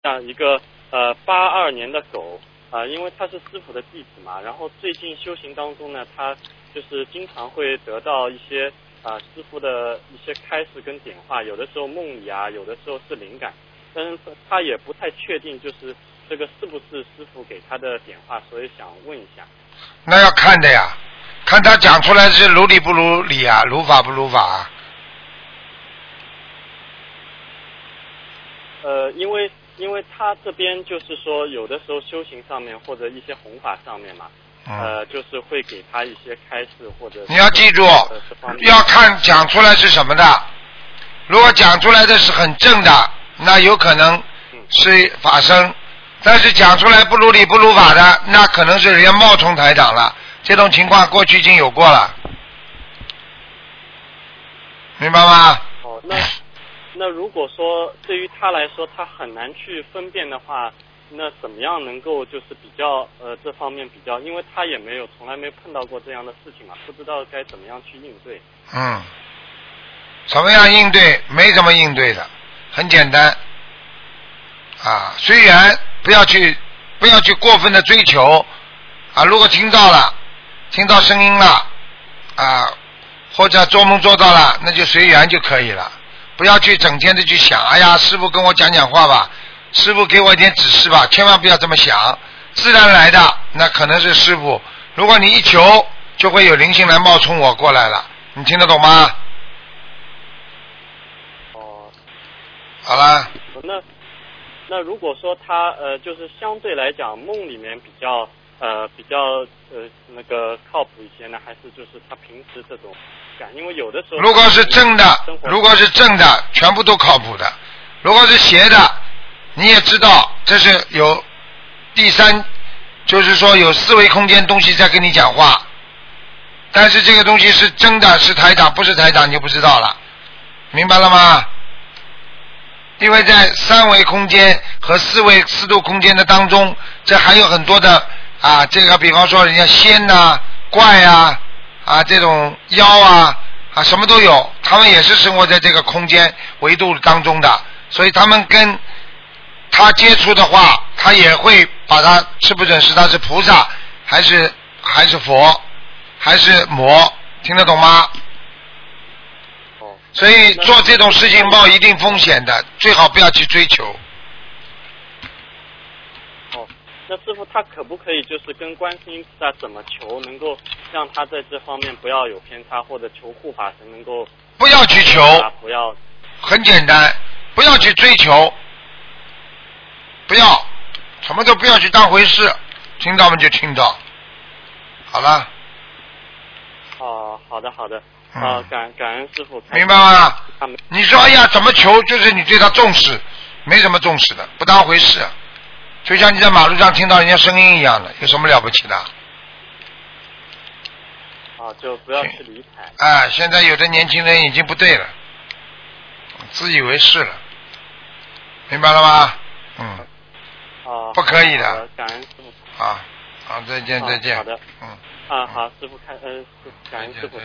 像一个82年的狗因为他是师傅的弟子嘛，然后最近修行当中呢，他就是经常会得到一些师傅的一些开示跟点化，有的时候梦里啊，有的时候是灵感，但是他也不太确定就是这个是不是师傅给他的点化，所以想问一下。 那要看的呀，看他讲出来是如理不如理啊，如法不如法啊。 因为他这边就是说，有的时候修行上面或者一些弘法上面嘛，就是会给他一些开示或者。 你要记住，要看讲出来是什么的。如果讲出来的是很正的，那有可能是法身；但是讲出来不如理不如法的，那可能是人家冒充台长了。这种情况过去已经有过了，明白吗？ 哦，那如果说对于他来说，他很难去分辨的话，那怎么样能够就是比较这方面比较，因为他也从来没碰到过这样的事情嘛，不知道该怎么样去应对。 怎么样应对？没怎么应对的，很简单啊。虽然不要去过分的追求啊，如果听到声音了啊，或者做梦做到了，那就随缘就可以了。不要去整天的去想，哎呀，师父跟我讲话吧，师父给我一点指示吧，千万不要这么想，自然来的那可能是师父。如果你一求，就会有灵性来冒充我过来了，你听得懂吗？好了。 那如果说他就是相对来讲梦里面比较那个靠谱一些呢，还是就是他平时这种感？因为有的时候如果是正的全部都靠谱的，如果是邪的你也知道这是有第三，就是说有四维空间东西在跟你讲话，但是这个东西是真的是台长不是台长你就不知道了，明白了吗？因为在三维空间和四度空间的当中，这还有很多的这个比方说人家仙呐、怪这种妖什么都有，他们也是生活在这个空间维度当中的，所以他们跟他接触的话，他也会把他吃不准是他是菩萨还是佛还是魔，听得懂吗？所以做这种事情冒一定风险的，最好不要去追求。 那师父他可不可以就是跟观世音菩萨怎么求，能够让他在这方面不要有偏差，或者求护法神能够不要去求， 不要， 很简单，不要去追求，不要什么都不要去当回事，听到吗就听到，好了。 好的。感恩师父。 明白吗？你说哎呀怎么求，就是你对他重视，没什么重视的，不当回事，就像你在马路上听到人家声音一样的，有什么了不起的？ 就不要去理睬。 现在有的年轻人已经不对了，自以为是了，明白了吗？不可以的。 感恩师父。 好，再见。 好的。好，师父感恩师父。